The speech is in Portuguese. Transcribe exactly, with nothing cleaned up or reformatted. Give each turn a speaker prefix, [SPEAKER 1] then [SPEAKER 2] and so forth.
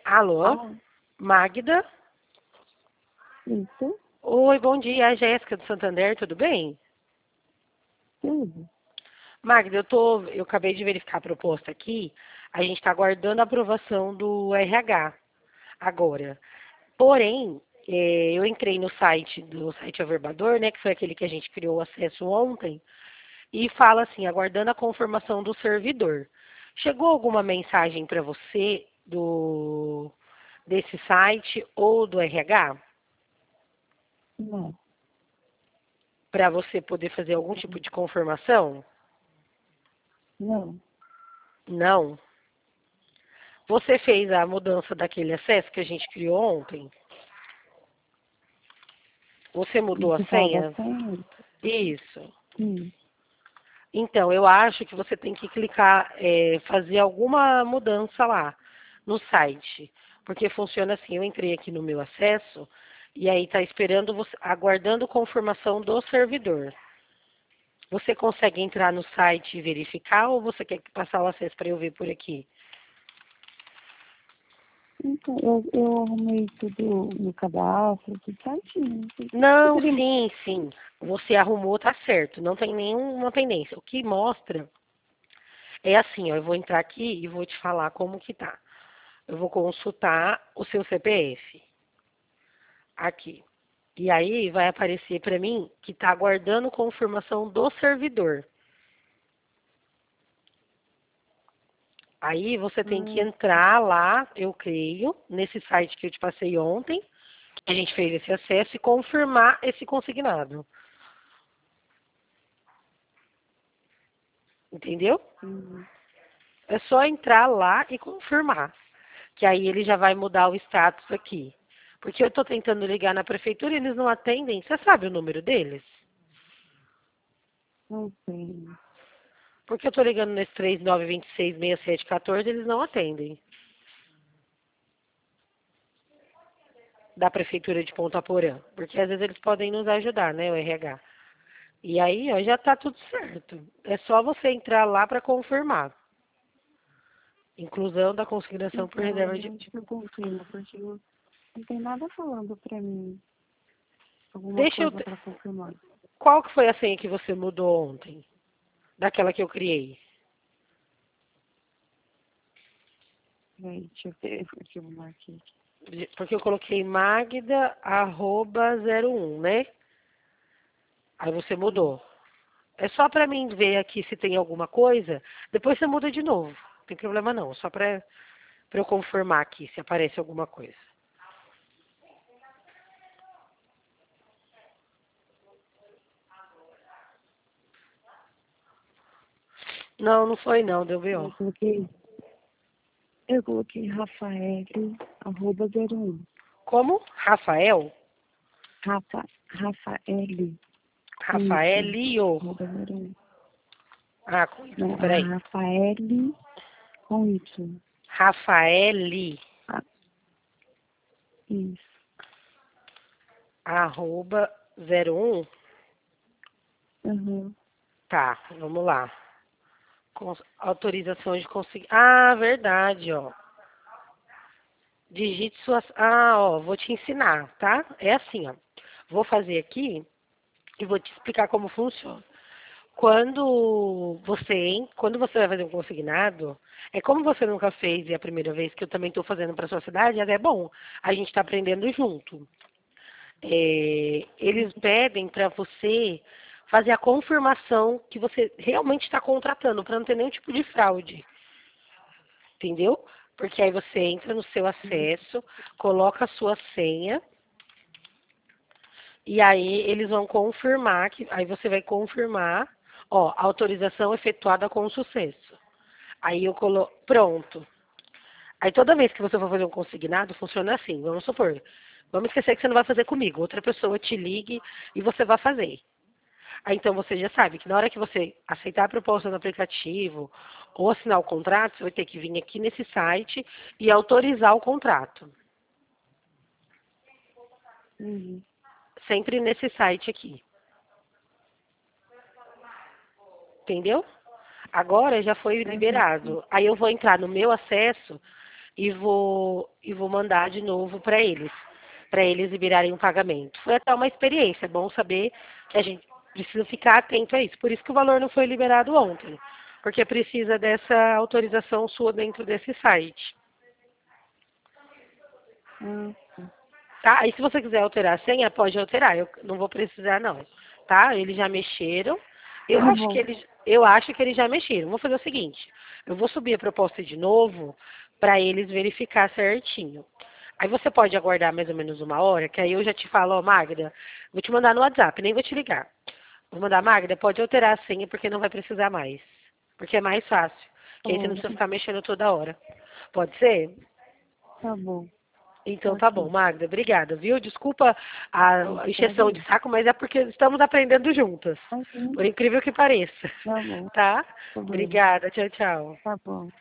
[SPEAKER 1] Alô?
[SPEAKER 2] Ah,
[SPEAKER 1] Magda?
[SPEAKER 2] isso,
[SPEAKER 1] Oi, bom dia. É a Jéssica do Santander, tudo bem?
[SPEAKER 2] tudo.
[SPEAKER 1] Magda, eu tô, eu acabei de verificar a proposta aqui. A gente está aguardando a aprovação do R H agora. Porém, eh, eu entrei no site do site Averbador, né, que foi aquele que a gente criou o acesso ontem, e fala assim, aguardando a confirmação do servidor. Chegou alguma mensagem para você do desse site ou do R H
[SPEAKER 2] Não,
[SPEAKER 1] para você poder fazer algum tipo de confirmação?
[SPEAKER 2] não,
[SPEAKER 1] Não. Você fez a mudança daquele acesso que a gente criou ontem? Você mudou a
[SPEAKER 2] você fala da
[SPEAKER 1] senha?
[SPEAKER 2] senha?
[SPEAKER 1] Isso.
[SPEAKER 2] Sim.
[SPEAKER 1] Então, eu acho que você tem que clicar, é, fazer alguma mudança lá no site. Porque funciona assim, eu entrei aqui no meu acesso e aí está esperando, você, aguardando confirmação do servidor. Você consegue entrar no site e verificar ou você quer passar o acesso para eu ver por aqui?
[SPEAKER 2] Então, eu, eu arrumei tudo no cadastro, tudo certinho. Você
[SPEAKER 1] Não,
[SPEAKER 2] poderia...
[SPEAKER 1] sim, sim. Você arrumou, tá certo. Não tem nenhuma pendência. O que mostra é assim, ó, eu vou entrar aqui e vou te falar como que tá. Eu vou consultar o seu C P F aqui. E aí vai aparecer para mim que está aguardando confirmação do servidor. Aí você tem que
[SPEAKER 2] Ah,
[SPEAKER 1] entrar lá, eu creio, nesse site que eu te passei ontem, que a gente fez esse acesso e confirmar esse consignado. Entendeu?
[SPEAKER 2] sim.
[SPEAKER 1] É só entrar lá e confirmar. Que aí ele já vai mudar o status aqui. Porque eu estou tentando ligar na prefeitura e eles não atendem. Você sabe o número deles?
[SPEAKER 2] Não sei.
[SPEAKER 1] Porque eu estou ligando nesse três nove dois seis, seis sete um quatro, eles não atendem. Da prefeitura de Ponta Porã. Porque às vezes eles podem nos ajudar, né, o R H. E aí, ó, já está tudo certo. É só você entrar lá para confirmar. Inclusão da consignação por
[SPEAKER 2] Então,
[SPEAKER 1] reserva
[SPEAKER 2] aí
[SPEAKER 1] de...
[SPEAKER 2] onde que eu confirmo? Porque eu- não tem nada falando pra mim alguma
[SPEAKER 1] Deixa eu...
[SPEAKER 2] coisa
[SPEAKER 1] te-
[SPEAKER 2] pra confirmar.
[SPEAKER 1] Qual que foi a senha que você mudou ontem? Daquela que eu criei?
[SPEAKER 2] Peraí, deixa eu ver porque eu marquei aqui.
[SPEAKER 1] Porque eu coloquei Magda arroba zero um, né? Aí você
[SPEAKER 2] Sim.
[SPEAKER 1] mudou. É só para mim ver aqui se tem alguma coisa. Depois você muda de novo. Não tem problema não. Só para eu confirmar aqui se aparece alguma coisa. Não, não foi não. Deu
[SPEAKER 2] Eu
[SPEAKER 1] B O.
[SPEAKER 2] coloquei, eu coloquei Rafael, arroba zero um.
[SPEAKER 1] Como? Rafael?
[SPEAKER 2] Rafa, Rafael, com Y,
[SPEAKER 1] Rafaelio.
[SPEAKER 2] arroba zero um.
[SPEAKER 1] Ah, com Y.
[SPEAKER 2] Não,
[SPEAKER 1] Peraí.
[SPEAKER 2] a Rafael com Y.
[SPEAKER 1] Rafaeli.
[SPEAKER 2] Ah, isso.
[SPEAKER 1] Arroba zero um.
[SPEAKER 2] Uhum.
[SPEAKER 1] Tá, vamos lá. Cons- autorização de conseguir. Ah, verdade, ó. Digite suas. Ah, ó, vou te ensinar, tá? É assim, ó. Vou fazer aqui e vou te explicar como funciona. Quando você, en- quando você vai fazer um consignado, é como você nunca fez e é a primeira vez que eu também estou fazendo para sua cidade, é bom. A gente está aprendendo junto. É, eles pedem para você fazer a confirmação que você realmente está contratando, para não ter nenhum tipo de fraude. Entendeu? Porque aí você entra no seu acesso, coloca a sua senha e aí eles vão confirmar que aí você vai confirmar, ó, autorização efetuada com sucesso. Aí eu colo, pronto. Aí toda vez que você for fazer um consignado, funciona assim. Vamos supor, vamos esquecer que você não vai fazer comigo, outra pessoa te ligue e você vai fazer. Aí então você já sabe que na hora que você aceitar a proposta no aplicativo ou assinar o contrato, você vai ter que vir aqui nesse site e autorizar o contrato.
[SPEAKER 2] Uhum.
[SPEAKER 1] Sempre nesse site aqui. Entendeu? Agora já foi
[SPEAKER 2] Uhum.
[SPEAKER 1] liberado. Aí eu vou entrar no meu acesso e vou, e vou mandar de novo para eles, para eles liberarem um pagamento. Foi até uma experiência, é bom saber que a gente precisa ficar atento a isso. Por isso que o valor não foi liberado ontem, porque precisa dessa autorização sua dentro desse site.
[SPEAKER 2] Ah, sim.
[SPEAKER 1] Tá? Aí se você quiser alterar a senha, pode alterar. Eu não vou precisar não, tá? Eles já mexeram. Eu
[SPEAKER 2] Tá
[SPEAKER 1] acho que
[SPEAKER 2] bom.
[SPEAKER 1] eles, eu acho que eles já mexeram. Vou fazer o seguinte, eu vou subir a proposta de novo para eles verificar certinho. Aí você pode aguardar mais ou menos uma hora, que aí eu já te falo, ó, Magda, vou te mandar no WhatsApp, nem vou te ligar. Vou mandar, Magda, pode alterar a senha porque não vai precisar mais. Porque é mais fácil. Que aí você não precisa
[SPEAKER 2] Pode.
[SPEAKER 1] ficar mexendo toda hora. Pode ser?
[SPEAKER 2] Tá bom.
[SPEAKER 1] Então tá bom,
[SPEAKER 2] Ok.
[SPEAKER 1] Magda, obrigada, viu? Desculpa a
[SPEAKER 2] Eu que
[SPEAKER 1] encheção de
[SPEAKER 2] agradeço.
[SPEAKER 1] saco, mas é porque estamos aprendendo juntas.
[SPEAKER 2] Imagina.
[SPEAKER 1] Por incrível que pareça.
[SPEAKER 2] Tá bom.
[SPEAKER 1] Tá?
[SPEAKER 2] Problema.
[SPEAKER 1] Obrigada, tchau, tchau.
[SPEAKER 2] Tá bom.